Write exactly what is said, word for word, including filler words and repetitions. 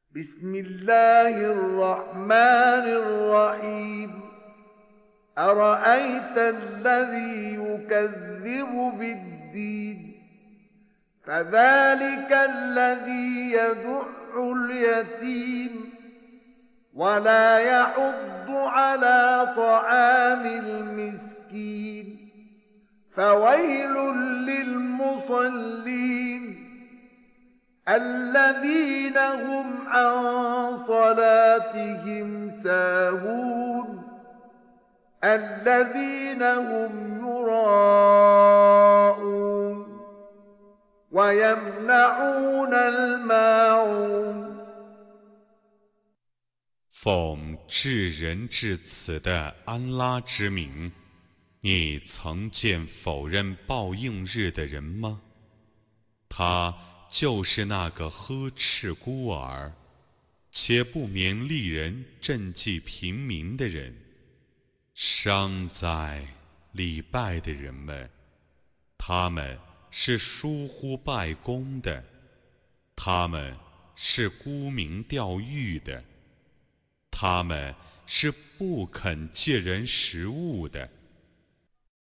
بسم الله الرحمن الرحيم أرأيت الذي يكذب بالدين فذلك الذي يدع اليتيم ولا يحض على طعام المسكين فويل للمصلين الذين هم عن صلاتهم ساهون الذين هم يراءون ويمنعون الماعون 奉至仁至慈的安拉之名，你曾见否认报应日的人吗？他就是那个呵斥孤儿，且不勉励人赈济平民的人。伤在礼拜的人们，他们是疏忽拜功的，他们是沽名钓誉的，他们是不肯借人食物的。